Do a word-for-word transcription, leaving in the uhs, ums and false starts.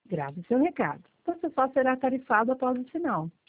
Grave seu recado. Você só será tarifado após o sinal.